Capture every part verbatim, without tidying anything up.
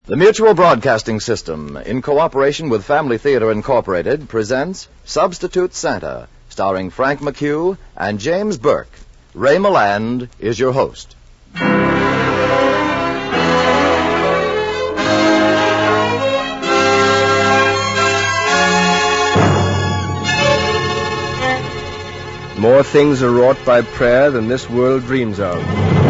The Mutual Broadcasting System, in cooperation with Family Theater Incorporated, presents Substitute Santa, starring Frank McHugh and James Burke. Ray Milland is your host. More things are wrought by prayer than this world dreams of.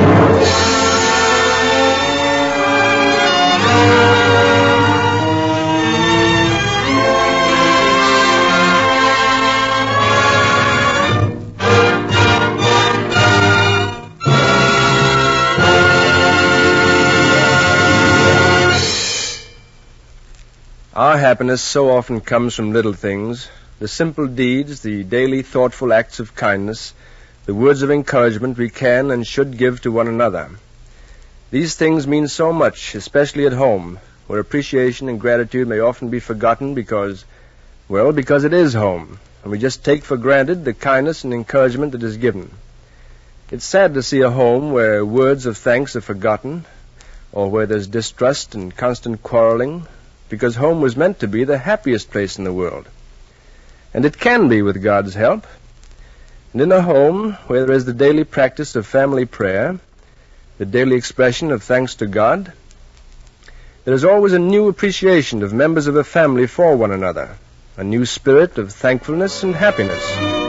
Our happiness so often comes from little things, the simple deeds, the daily thoughtful acts of kindness, the words of encouragement we can and should give to one another. These things mean so much, especially at home, where appreciation and gratitude may often be forgotten because, well, because it is home, and we just take for granted the kindness and encouragement that is given. It's sad to see a home where words of thanks are forgotten, or where there's distrust and constant quarreling, because home was meant to be the happiest place in the world. And it can be with God's help. And in a home where there is the daily practice of family prayer, the daily expression of thanks to God, there is always a new appreciation of members of a family for one another, a new spirit of thankfulness and happiness.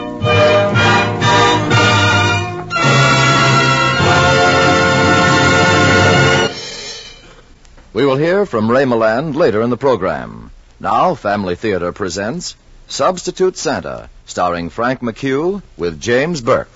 We will hear from Ray Milland later in the program. Now, Family Theater presents Substitute Santa, starring Frank McHugh with James Burke.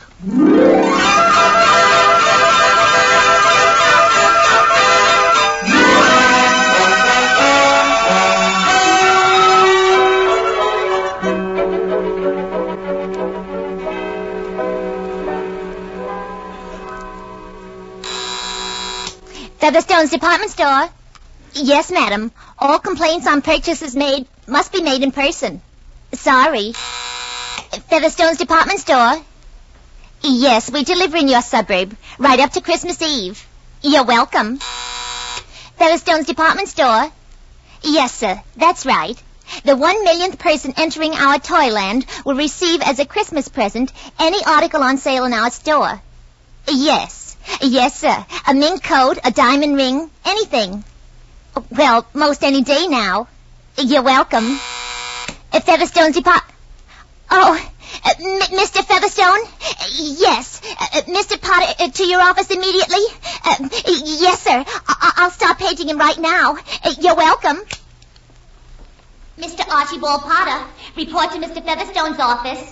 Featherstone's department store. Yes, madam. All complaints on purchases made must be made in person. Sorry. Featherstone's department store. Yes, we deliver in your suburb, right up to Christmas Eve. You're welcome. Featherstone's department store. Yes, sir, that's right. The one millionth person entering our Toyland will receive as a Christmas present any article on sale in our store. Yes. Yes, sir. A mink coat, a diamond ring, anything. Well, most any day now. You're welcome. Uh, Featherstone's depart... Oh, uh, M- Mister Featherstone? Uh, yes. Uh, Mister Potter, uh, to your office immediately? Uh, yes, sir. I- I'll start paging him right now. Uh, you're welcome. Mister Archibald Potter, report to Mister Featherstone's office.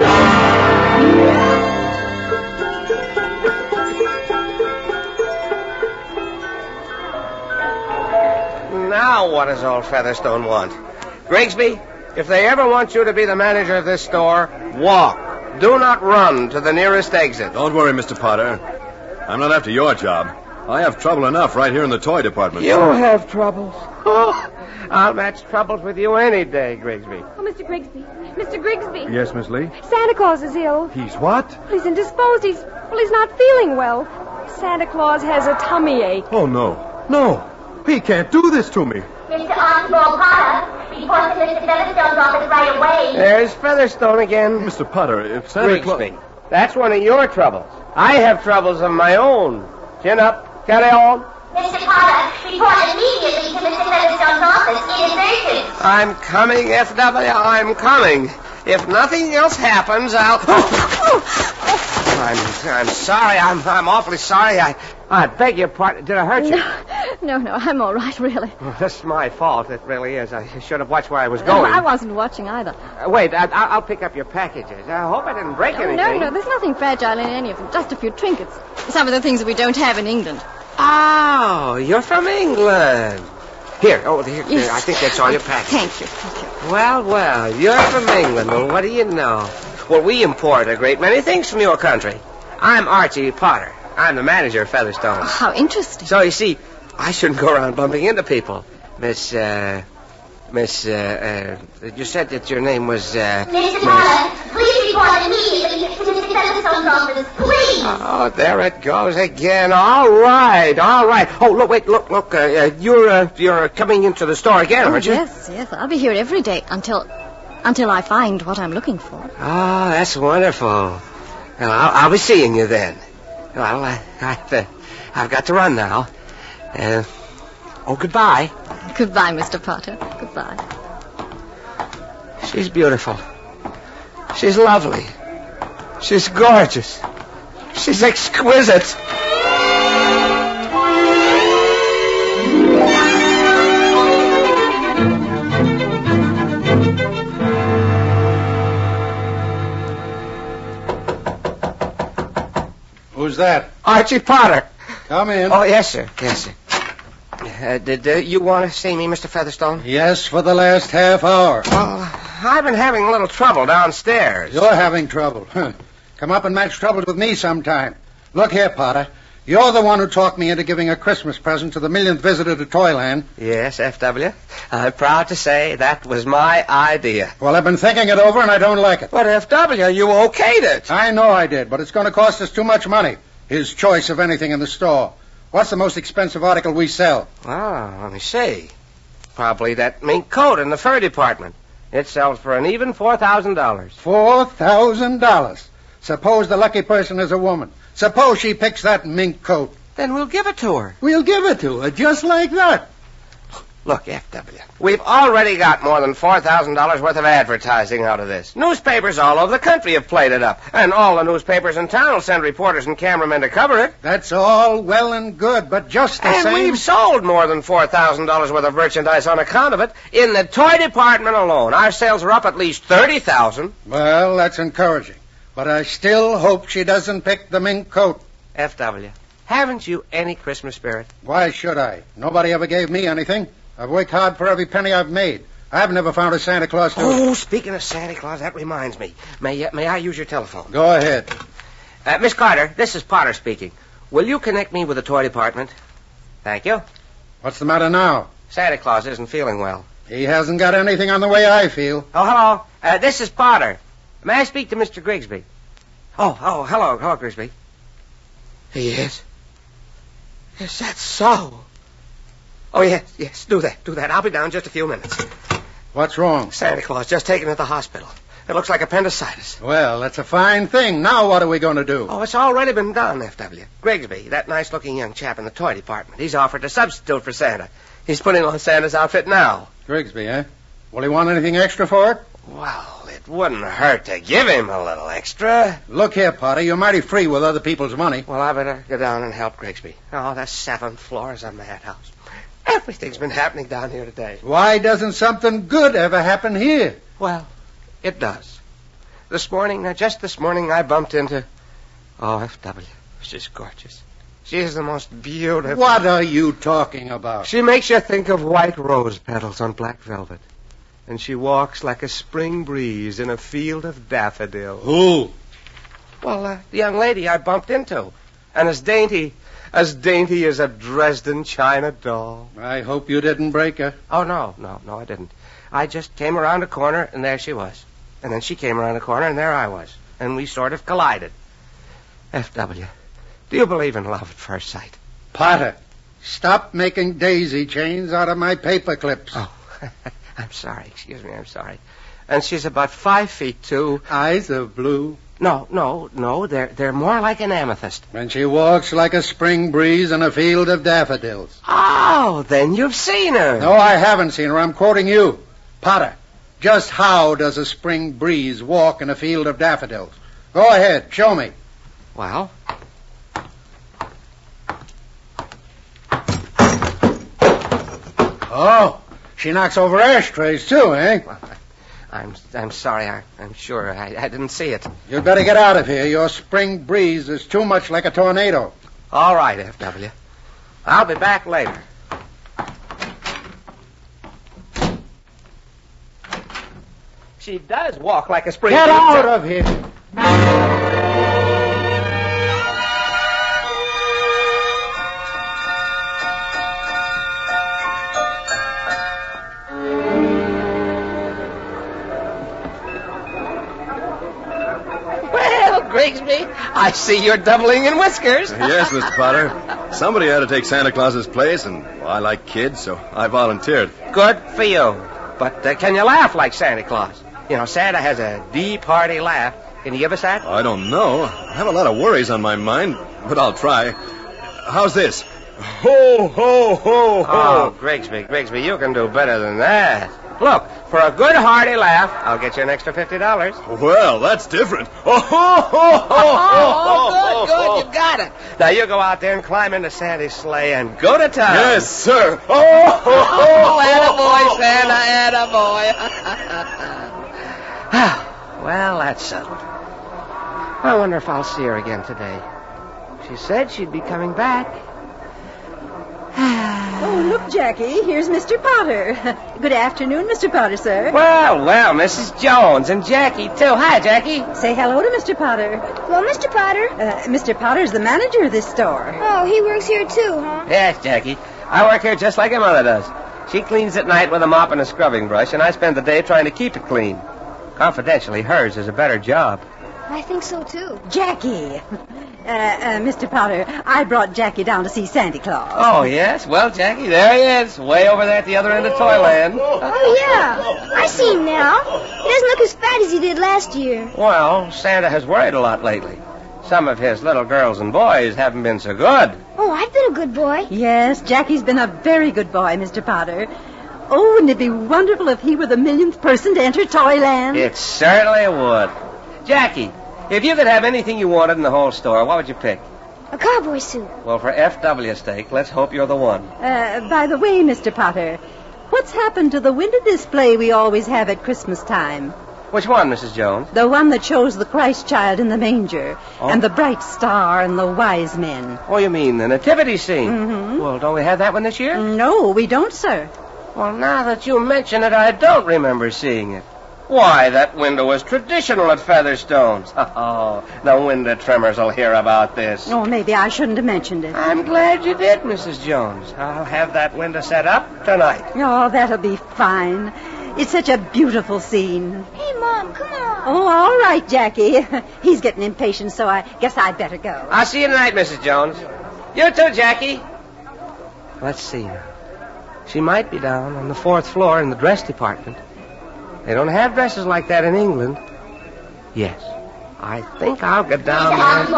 Now what does old Featherstone want? Grigsby, if they ever want you to be the manager of this store, walk. Do not run to the nearest exit. Don't worry, Mister Potter. I'm not after your job. I have trouble enough right here in the toy department. You have troubles? Oh, I'll match troubles with you any day, Grigsby. Oh, Mister Grigsby. Mister Grigsby. Yes, Miss Lee? Santa Claus is ill. He's what? He's indisposed. He's, well, he's not feeling well. Santa Claus has a tummy ache. Oh, no. No. He can't do this to me. Mister Archibald Potter, report to Mister Featherstone's office right away. There's Featherstone again. Mister Potter, if Santa Claus... Grigsby, that's one of your troubles. I have troubles of my own. Chin up. Carry on. Mister Potter, report immediately to Mister Featherstone's office. It is urgent. I'm coming, F W. I'm coming. If nothing else happens, I'll... I'm, I'm sorry. I'm, I'm awfully sorry. I, I beg your pardon. Did I hurt you? No, no, no. I'm all right, really. Well, that's my fault. It really is. I should have watched where I was going. I wasn't watching either. Uh, wait, I, I'll pick up your packages. I hope I didn't break Oh, anything. no, no. There's nothing fragile in any of them. Just a few trinkets. Some of the things that we don't have in England. Oh, you're from England. Here, oh, here, Yes. here, I think that's all your packages. Thank you. Thank you. Well, well, you're from England. Well, what do you know? Well, we import a great many things from your country. I'm Archie Potter. I'm the manager of Featherstone. Oh, how interesting. So, you see, I shouldn't go around bumping into people. Miss, uh... Miss, uh, uh... You said that your name was, uh... Mister Potter, please report immediately to Mister Featherstone's office, please. Oh, there it goes again. All right, all right. Oh, look, wait, look, look. Uh, uh, you're uh, you're coming into the store again, Oh, aren't you? yes, yes. I'll be here every day until until I find what I'm looking for. Oh, that's wonderful. Well, I'll, I'll be seeing you then. Well, I, I've, uh, I've got to run now. Uh, oh, goodbye. Goodbye, Mister Potter. Goodbye. She's beautiful. She's lovely. She's gorgeous. She's exquisite. Who's that? Archie Potter. Come in. Oh, yes, sir. Yes, sir. Uh, did uh, you want to see me, Mister Featherstone? Yes, for the last half hour. Well, I've been having a little trouble downstairs. You're having trouble. Huh. Come up and match troubles with me sometime. Look here, Potter. You're the one who talked me into giving a Christmas present to the millionth visitor to Toyland. Yes, F W. I'm proud to say that was my idea. Well, I've been thinking it over, and I don't like it. But, F W, you okayed it. I know I did, but it's going to cost us too much money. His choice of anything in the store. What's the most expensive article we sell? Oh, let me see. Probably that mink coat in the fur department. It sells for an even four thousand dollars. Four thousand dollars. Suppose the lucky person is a woman. Suppose she picks that mink coat. Then we'll give it to her. We'll give it to her, just like that. Look, F W, we've already got more than four thousand dollars worth of advertising out of this. Newspapers all over the country have played it up, and all the newspapers in town will send reporters and cameramen to cover it. That's all well and good, but just the And same... we've sold more than four thousand dollars worth of merchandise on account of it. In the toy department alone, our sales are up at least thirty thousand dollars. Well, that's encouraging. But I still hope she doesn't pick the mink coat. F W, haven't you any Christmas spirit? Why should I? Nobody ever gave me anything. I've worked hard for every penny I've made. I've never found a Santa Claus to... Oh, speaking of Santa Claus, that reminds me. May, uh, may I use your telephone? Go ahead. Uh, Miss Carter, this is Potter speaking. Will you connect me with the toy department? Thank you. What's the matter now? Santa Claus isn't feeling well. He hasn't got anything on the way I feel. Oh, hello. Uh, this is Potter. May I speak to Mister Grigsby? Oh, oh, hello, hello, Grigsby. He is? Is that so? Oh, yes, yes, do that, do that. I'll be down in just a few minutes. What's wrong? Santa Claus just taken to the hospital. It looks like appendicitis. Well, that's a fine thing. Now what are we going to do? Oh, it's already been done, F W. Grigsby, that nice-looking young chap in the toy department, he's offered to substitute for Santa. He's putting on Santa's outfit now. Grigsby, eh? Will he want anything extra for it? Well, it wouldn't hurt to give him a little extra. Look here, Potter. You're mighty free with other people's money. Well, I better go down and help Grigsby. Oh, the seventh floor is a madhouse. Everything's been happening down here today. Why doesn't something good ever happen here? Well, it does. This morning, uh, just this morning, I bumped into... Oh, F W. She's gorgeous. She is the most beautiful... What are you talking about? She makes you think of white rose petals on black velvet. And she walks like a spring breeze in a field of daffodils. Who? Well, uh, the young lady I bumped into. And as dainty... As dainty as a Dresden china doll. I hope you didn't break her. Oh, no, no, no, I didn't. I just came around a corner, and there she was. And then she came around a corner, and there I was. And we sort of collided. F W, do you believe in love at first sight? Potter, stop making daisy chains out of my paper clips. Oh, I'm sorry. Excuse me, I'm sorry. And she's about five feet two. Eyes of blue. No, no, no. They're they're more like an amethyst. And she walks like a spring breeze in a field of daffodils. Oh, then you've seen her. No, I haven't seen her. I'm quoting you. Potter, just how does a spring breeze walk in a field of daffodils? Go ahead, show me. Well... Oh, she knocks over ashtrays, too, eh? Well, I'm I'm sorry. I, I'm sure. I, I didn't see it. You'd better get out of here. Your spring breeze is too much like a tornado. All right, F W. I'll be back later. She does walk like a spring Get breeze. out of here. Grigsby, I see you're doubling in whiskers. Yes, Mister Potter. Somebody had to take Santa Claus's place, and well, I like kids, so I volunteered. Good for you. But uh, can you laugh like Santa Claus? You know, Santa has a deep, hearty laugh. Can you give us that? I don't know. I have a lot of worries on my mind, but I'll try. How's this? Ho, ho, ho, ho. Oh, Grigsby, Grigsby, you can do better than that. Look, for a good, hearty laugh, I'll get you an extra fifty dollars. Well, that's different. Oh, ho, ho, ho, Oh, good, good, you got it. Now you go out there and climb into Santa's sleigh and go to town. Yes, sir. Oh, ho, ho, Oh, attaboy, Santa, attaboy. Well, that's settled. I wonder if I'll see her again today. She said she'd be coming back. Oh, look, Jackie, here's Mister Potter. Good afternoon, Mister Potter, sir. Well, well, Missus Jones and Jackie, too. Hi, Jackie. Say hello to Mister Potter. Well, Mister Potter. Uh, Mister Potter's the manager of this store. Oh, he works here too, huh? Yes, Jackie. I work here just like your mother does. She cleans at night with a mop and a scrubbing brush, and I spend the day trying to keep it clean. Confidentially, hers is a better job. I think so, too. Jackie. Uh, uh, Mister Potter, I brought Jackie down to see Santa Claus. Oh, yes? Well, Jackie, there he is, way over there at the other end of Toyland. Oh, yeah. I see him now. He doesn't look as fat as he did last year. Well, Santa has worried a lot lately. Some of his little girls and boys haven't been so good. Oh, I've been a good boy. Yes, Jackie's been a very good boy, Mister Potter. Oh, wouldn't it be wonderful if he were the millionth person to enter Toyland? It certainly would. Jackie, if you could have anything you wanted in the whole store, what would you pick? A cowboy suit. Well, for F W's sake, let's hope you're the one. Uh, by the way, Mister Potter, what's happened to the window display we always have at Christmas time? Which one, Missus Jones? The one that shows the Christ child in the manger, Oh. and the bright star and the wise men. Oh, you mean the nativity scene? Mm-hmm. Well, don't we have that one this year? No, we don't, sir. Well, now that you mention it, I don't remember seeing it. Why, that window was traditional at Featherstone's. Oh, the window trimmers will hear about this. Oh, maybe I shouldn't have mentioned it. I'm glad you did, Missus Jones. I'll have that window set up tonight. Oh, that'll be fine. It's such a beautiful scene. Hey, Mom, come on. Oh, all right, Jackie. He's getting impatient, so I guess I'd better go. I'll see you tonight, Missus Jones. You too, Jackie. Let's see now. She might be down on the fourth floor in the dress department. They don't have dresses like that in England. Yes. I think I'll get down there.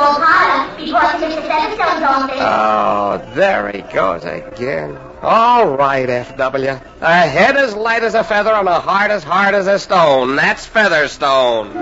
Oh, there he goes again. All right, F W. A head as light as a feather and a heart as hard as a stone. That's Featherstone.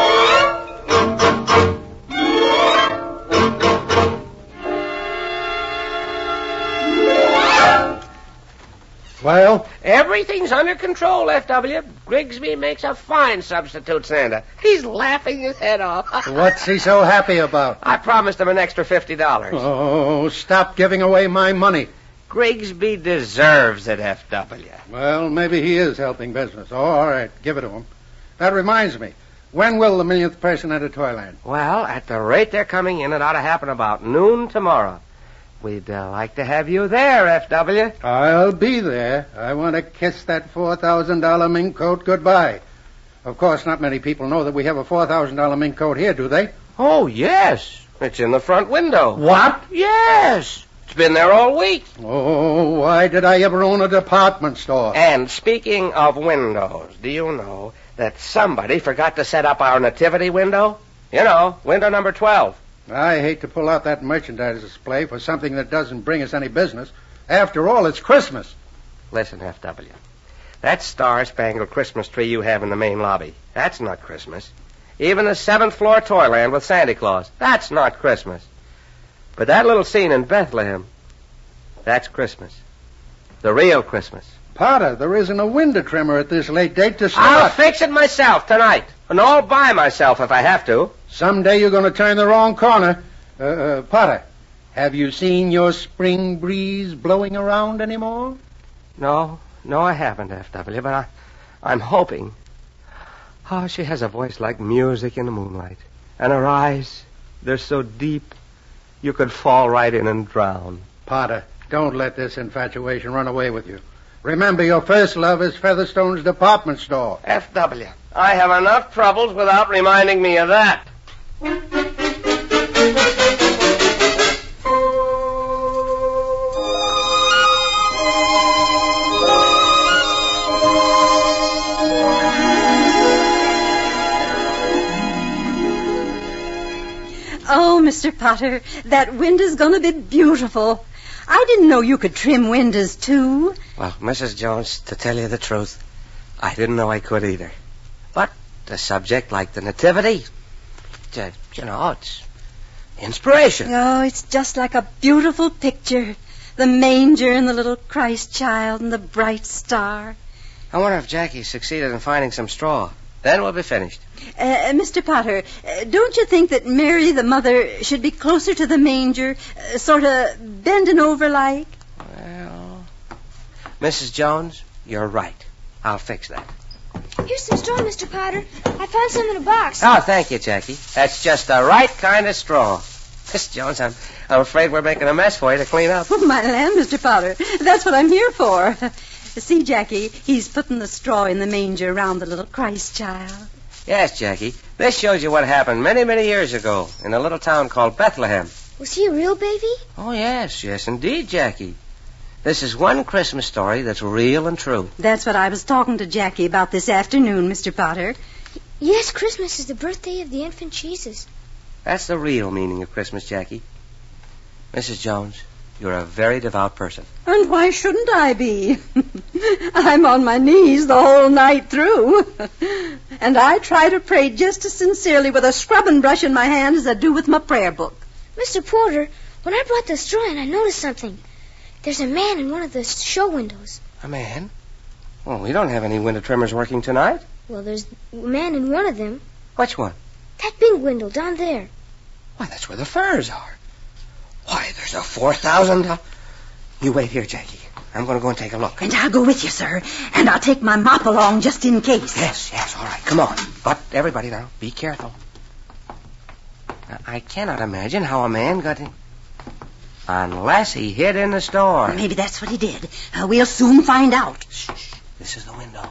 Well? Everything's under control, F W. Grigsby makes a fine substitute Santa. He's laughing his head off. What's he so happy about? I promised him an extra fifty dollars. Oh, stop giving away my money. Grigsby deserves it, F W. Well, maybe he is helping business. Oh, all right, give it to him. That reminds me. When will the millionth person enter Toyland? Well, at the rate they're coming in, it ought to happen about noon tomorrow. We'd uh, like to have you there, F W. I'll be there. I want to kiss that four thousand dollars mink coat goodbye. Of course, not many people know that we have a four thousand dollars mink coat here, do they? Oh, yes. It's in the front window. What? Yes. It's been there all week. Oh, why did I ever own a department store? And speaking of windows, do you know that somebody forgot to set up our nativity window? You know, window number twelve. I hate to pull out that merchandise display for something that doesn't bring us any business. After all, it's Christmas. Listen, F W. That star-spangled Christmas tree you have in the main lobby, that's not Christmas. Even the seventh floor Toyland with Santa Claus, that's not Christmas. But that little scene in Bethlehem, that's Christmas. The real Christmas. Potter, there isn't a window trimmer at this late date to I'll start. fix it myself tonight. And all by myself if I have to. Someday you're going to turn the wrong corner. Uh, uh, Potter, have you seen your spring breeze blowing around anymore? No, no, I haven't, F W, but I, I'm hoping. Oh, she has a voice like music in the moonlight. And her eyes, they're so deep, you could fall right in and drown. Potter, don't let this infatuation run away with you. Remember, your first love is Featherstone's department store. F W, I have enough troubles without reminding me of that. Oh, Mister Potter, that window's gonna be beautiful. I didn't know you could trim windows, too. Well, Missus Jones, to tell you the truth, I didn't know I could either. But a subject like the Nativity, uh, you know, it's inspiration. Oh, it's just like a beautiful picture. The manger and the little Christ child and the bright star. I wonder if Jackie succeeded in finding some straw. Then we'll be finished. Uh, Mister Potter, uh, don't you think that Mary, the mother, should be closer to the manger, uh, sort of bending over like? Well, Missus Jones, you're right. I'll fix that. Here's some straw, Mister Potter. I found some in a box. Oh, thank you, Jackie. That's just the right kind of straw. Miss Jones, I'm, I'm afraid we're making a mess for you to clean up. Oh, my land, Mister Potter. That's what I'm here for. See, Jackie, he's putting the straw in the manger around the little Christ child. Yes, Jackie. This shows you what happened many, many years ago in a little town called Bethlehem. Was he a real baby? Oh, yes, yes, indeed, Jackie. This is one Christmas story that's real and true. That's what I was talking to Jackie about this afternoon, Mister Potter. Yes, Christmas is the birthday of the infant Jesus. That's the real meaning of Christmas, Jackie. Missus Jones, you're a very devout person. And why shouldn't I be? I'm on my knees the whole night through. And I try to pray just as sincerely with a scrubbing brush in my hand as I do with my prayer book. Mister Porter, when I brought the straw in, I noticed something. There's a man in one of the show windows. A man? Well, we don't have any window trimmers working tonight. Well, there's a man in one of them. Which one? That big window down there. Why, that's where the furs are. Why, there's a four thousand dollars... You wait here, Jackie. I'm going to go and take a look. And I'll go with you, sir. And I'll take my mop along just in case. Yes, yes, all right. Come on. But everybody now, be careful. Now, I cannot imagine how a man got in... Unless he hid in the store. Maybe that's what he did. Uh, we'll soon find out. Shh, shh. This is the window.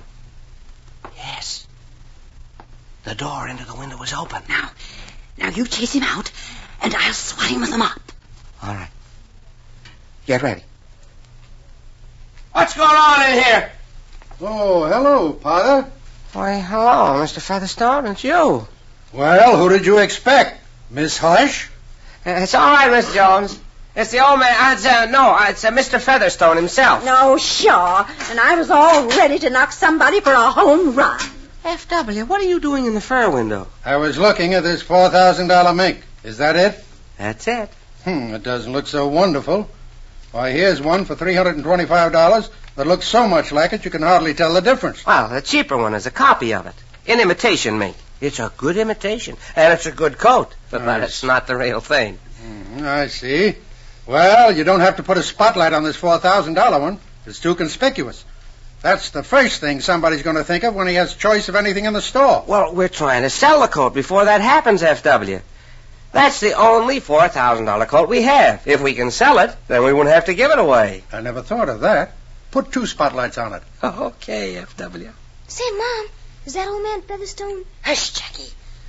Yes. The door into the window is open. Now, now you chase him out, and I'll swat him with a mop. All right. Get ready. What's going on in here? Oh, hello, Potter. Why, hello, Mister Featherstone. It's you. Well, who did you expect? Miss Hush? Uh, it's all right, Miss Jones. It's the old man. Uh, it's, uh, no, it's uh, Mister Featherstone himself. No, sure. And I was all ready to knock somebody for a home run. F W, what are you doing in the fur window? I was looking at this four thousand dollars mink. Is that it? That's it. Hmm, it doesn't look so wonderful. Why, here's one for three hundred twenty-five dollars that looks so much like it you can hardly tell the difference. Well, the cheaper one is a copy of it. An imitation mink. It's a good imitation, and it's a good coat, but Nice. it's not the real thing. Mm, I see. Well, you don't have to put a spotlight on this four thousand dollars one. It's too conspicuous. That's the first thing somebody's going to think of when he has choice of anything in the store. Well, we're trying to sell the coat before that happens, F W. That's the only four thousand dollars coat we have. If we can sell it, then we won't have to give it away. I never thought of that. Put two spotlights on it. Okay, F W. Say, Mom, is that old man Featherstone? Hush, Jackie.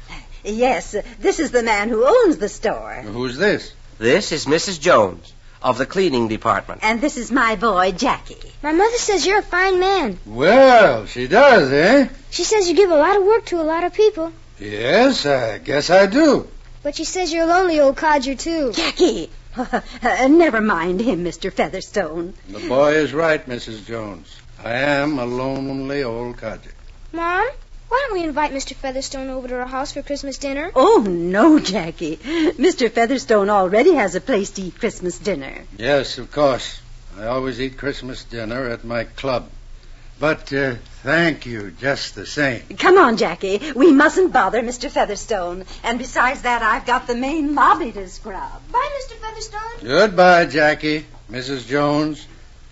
Yes, uh, this is the man who owns the store. Who's this? This is Missus Jones of the cleaning department. And this is my boy, Jackie. My mother says you're a fine man. Well, she does, eh? She says you give a lot of work to a lot of people. Yes, I guess I do. But she says you're a lonely old codger, too. Jackie! Uh, never mind him, Mister Featherstone. The boy is right, Missus Jones. I am a lonely old codger. Mom, why don't we invite Mister Featherstone over to our house for Christmas dinner? Oh, no, Jackie. Mister Featherstone already has a place to eat Christmas dinner. Yes, of course. I always eat Christmas dinner at my club. But uh, thank you just the same. Come on, Jackie. We mustn't bother Mister Featherstone. And besides that, I've got the main lobby to scrub. Bye, Mister Featherstone. Goodbye, Jackie. Missus Jones.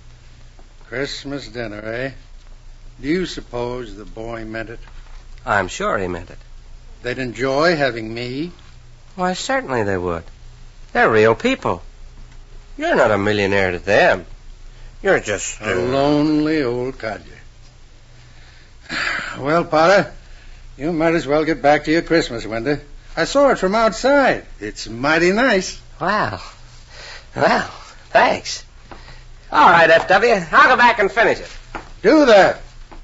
Christmas dinner, eh? Do you suppose the boy meant it? I'm sure he meant it. They'd enjoy having me? Why, certainly they would. They're real people. You're not a millionaire to them. You're just... A lonely old codger. Well, Potter, you might as well get back to your Christmas window. I saw it from outside. It's mighty nice. Wow. Well, thanks. All right, F W. I'll go back and finish it. Do that.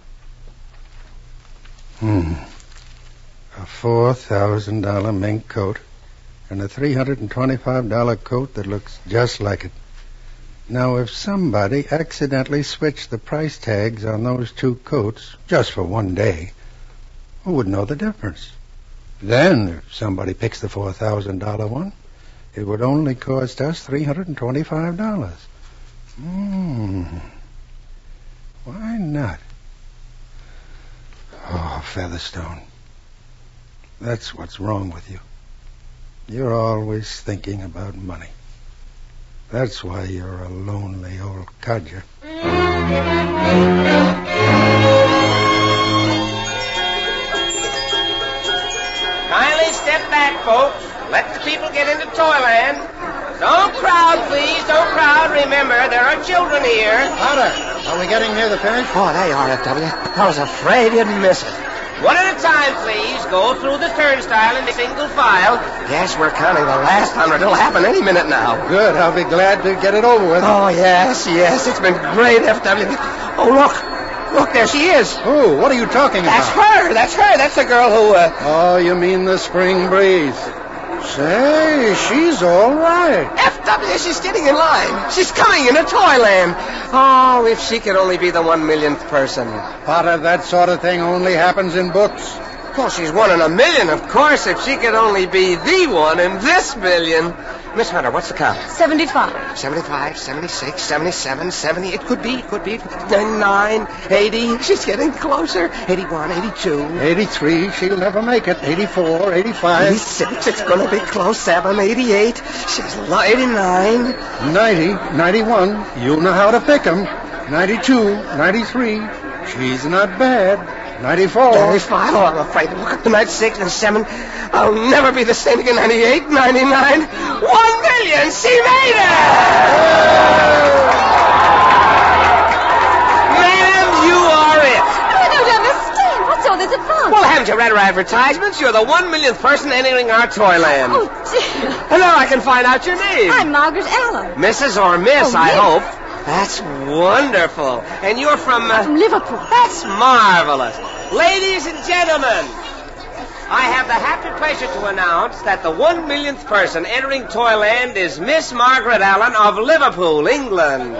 Hmm. A four thousand dollar mink coat and a three hundred twenty-five dollar coat that looks just like it. Now, if somebody accidentally switched the price tags on those two coats just for one day, who would know the difference? Then, if somebody picks the four thousand dollar one, it would only cost us three hundred twenty-five dollars. Hmm. Why not? Oh, Featherstone. That's what's wrong with you. You're always thinking about money. That's why you're a lonely old codger. Kindly step back, folks. Let the people get into Toyland. Don't crowd, please. Don't crowd. Remember, there are children here. Potter, are we getting near the finish? Oh, there you are, F W. I was afraid you'd miss it. One at a time, please. Go through the turnstile in single file. Yes, we're counting the last hundred. It'll happen any minute now. Good. I'll be glad to get it over with. Oh, yes, yes. It's been great, F W. Oh, look. Look, there she is. Who? What are you talking That's about? her. That's her. That's the girl who, uh... Oh, you mean the spring breeze. Say, she's all right. F W, she's getting in line. She's coming into Toyland. Oh, if she could only be the one millionth person. Potter, that sort of thing only happens in books. Well, she's one in a million, of course, if she could only be the one in this million. Miss Hunter, what's the count? Seventy-five. Seventy-five, seventy-six, seventy-seven, seventy. It could be, it could be. ninety-nine, eighty. She's getting closer. eighty-one, eighty-two. eighty-three. She'll never make it. eighty-four, eighty-five. eighty-six. It's going to be close. seven, eighty-eight. She's lo- eighty-nine. ninety, ninety-one. You know how to pick 'em. ninety-two, ninety-three. She's not bad. ninety-four. ninety-five. Oh, I'm afraid. Look at the ninety-six and seven. I'll never be the same again. ninety-eight, ninety-nine. One million. She made it! Ma'am, you are it. I don't understand. What's all this about? Well, haven't you read our advertisements? You're the one millionth person entering our Toyland. Oh, dear. And now I can find out your name. I'm Margaret Allen. Missus or Miss, Oh, I Miss. hope. That's wonderful. And you're from... Uh, From Liverpool. That's marvelous. Ladies and gentlemen, I have the happy pleasure to announce that the one millionth person entering Toyland is Miss Margaret Allen of Liverpool, England.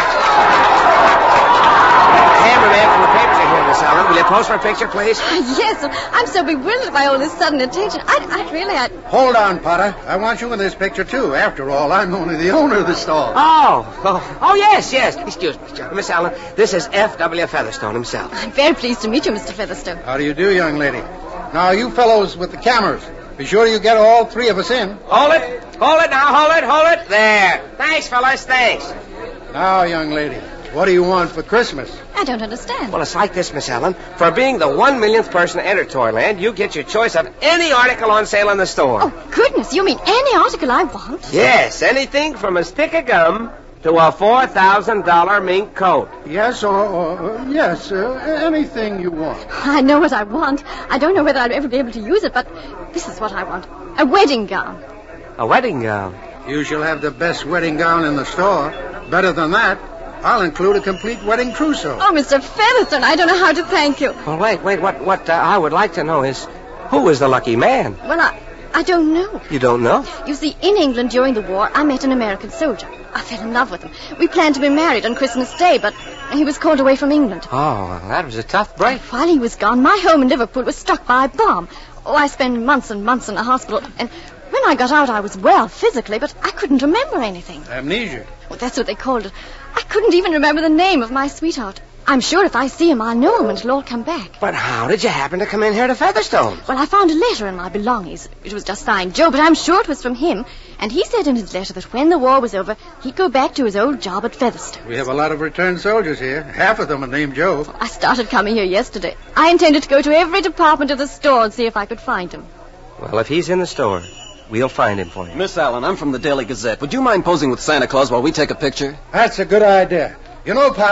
Cameraman from the papers are here, Miss Allen. Will you pose for a picture, please? Yes, I'm so bewildered by all this sudden attention. I, I really, I... Hold on, Potter. I want you in this picture, too. After all, I'm only the owner of the stall. Oh, oh, oh yes, yes. Excuse me, Miss Allen. This is F W Featherstone himself. I'm very pleased to meet you, Mister Featherstone. How do you do, young lady? Now, you fellows with the cameras, be sure you get all three of us in. Hold it. Hold it now. Hold it. Hold it. There. Thanks, fellas. Thanks. Now, young lady, what do you want for Christmas? I don't understand. Well, it's like this, Miss Allen. For being the one millionth person to enter Toyland, you get your choice of any article on sale in the store. Oh, goodness, you mean any article I want? Yes, anything from a stick of gum to a four thousand dollar mink coat. Yes, or, or uh, yes, uh, anything you want. I know what I want. I don't know whether I'll ever be able to use it, but this is what I want. A wedding gown. A wedding gown? You shall have the best wedding gown in the store. Better than that, I'll include a complete wedding trousseau. Oh, Mister Featherstone, I don't know how to thank you. Well, wait, wait. What, what uh, I would like to know is, who is the lucky man? Well, I, I don't know. You don't know? You see, in England during the war, I met an American soldier. I fell in love with him. We planned to be married on Christmas Day, but he was called away from England. Oh, well, that was a tough break. While he was gone, my home in Liverpool was struck by a bomb. Oh, I spent months and months in the hospital, and when I got out, I was well physically, but I couldn't remember anything. Amnesia. Well, that's what they called it. I couldn't even remember the name of my sweetheart. I'm sure if I see him, I'll know him and it'll all come back. But how did you happen to come in here to Featherstone? Well, I found a letter in my belongings. It was just signed Joe, but I'm sure it was from him. And he said in his letter that when the war was over, he'd go back to his old job at Featherstone. We have a lot of returned soldiers here. Half of them are named Joe. I started coming here yesterday. I intended to go to every department of the store and see if I could find him. Well, if he's in the store, we'll find him for you. Miss Allen, I'm from the Daily Gazette. Would you mind posing with Santa Claus while we take a picture? That's a good idea. You know, Potter,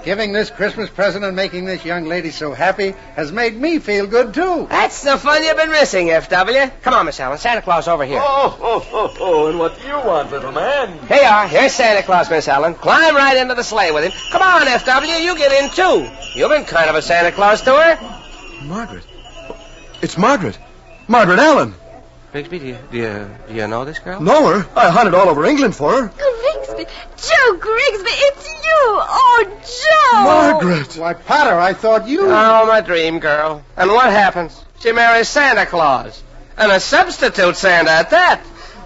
Giving this Christmas present and making this young lady so happy has made me feel good, too. That's the fun you've been missing, F W. Come on, Miss Allen. Santa Claus over here. Oh, oh, oh, oh, and what do you want, little man? Here you are. Here's Santa Claus, Miss Allen. Climb right into the sleigh with him. Come on, F W. You get in, too. You've been kind of a Santa Claus to her. Margaret. It's Margaret. Margaret Allen. Grigsby, do you, do you, do you know this girl? Know her? I hunted all over England for her. Grigsby! Joe Grigsby, it's you! Oh, Joe! Margaret! Why, Potter, I thought you... Oh, my dream girl. And what happens? She marries Santa Claus. And a substitute Santa at that.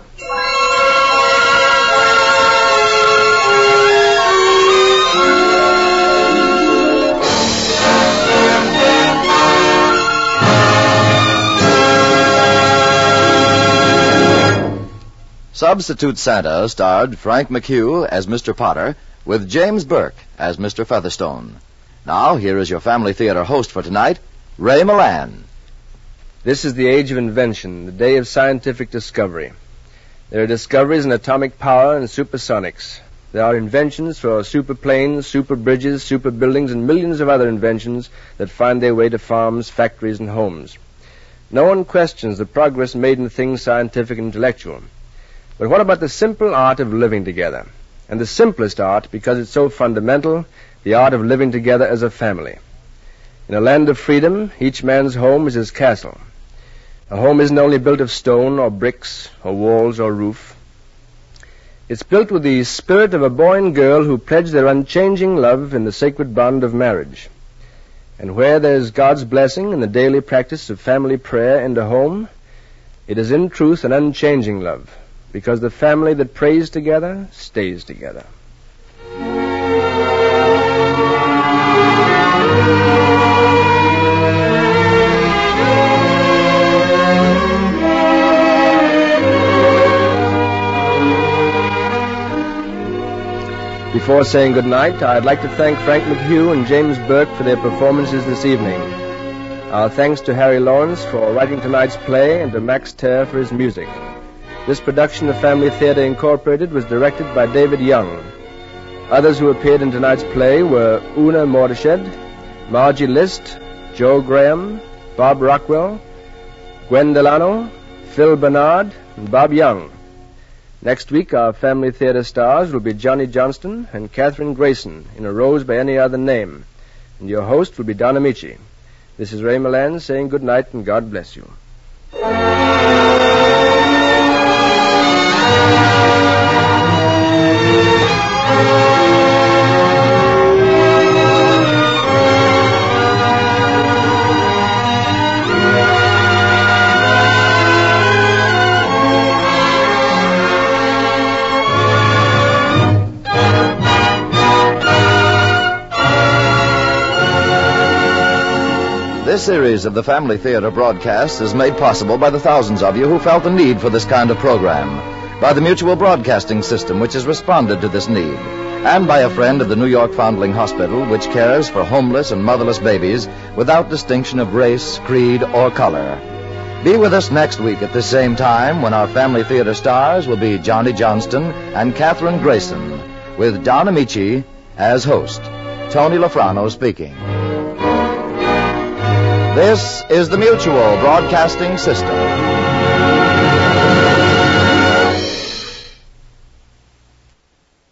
Substitute Santa starred Frank McHugh as Mister Potter, with James Burke as Mister Featherstone. Now, here is your Family Theater host for tonight, Ray Milland. This is the age of invention, the day of scientific discovery. There are discoveries in atomic power and supersonics. There are inventions for super planes, super bridges, super buildings, and millions of other inventions that find their way to farms, factories, and homes. No one questions the progress made in things scientific and intellectual. But what about the simple art of living together? And the simplest art, because it's so fundamental, the art of living together as a family. In a land of freedom, each man's home is his castle. A home isn't only built of stone or bricks or walls or roof. It's built with the spirit of a boy and girl who pledge their unchanging love in the sacred bond of marriage. And where there's God's blessing in the daily practice of family prayer in a home, it is in truth an unchanging love, because the family that prays together stays together. Before saying good night, I'd like to thank Frank McHugh and James Burke for their performances this evening. Our thanks to Harry Lawrence for writing tonight's play and to Max Terr for his music. This production of Family Theater Incorporated was directed by David Young. Others who appeared in tonight's play were Una Mordeched, Margie List, Joe Graham, Bob Rockwell, Gwen Delano, Phil Bernard, and Bob Young. Next week, our Family Theater stars will be Johnny Johnston and Catherine Grayson in A Rose by Any Other Name. And your host will be Don Amici. This is Ray Milland saying good night and God bless you. This series of the Family Theater broadcasts is made possible by the thousands of you who felt the need for this kind of program, by the Mutual Broadcasting System, which has responded to this need, and by a friend of the New York Foundling Hospital, which cares for homeless and motherless babies without distinction of race, creed, or color. Be with us next week at the same time when our Family Theater stars will be Johnny Johnston and Catherine Grayson, with Don Amici as host. Tony Lafrano speaking. This is the Mutual Broadcasting System.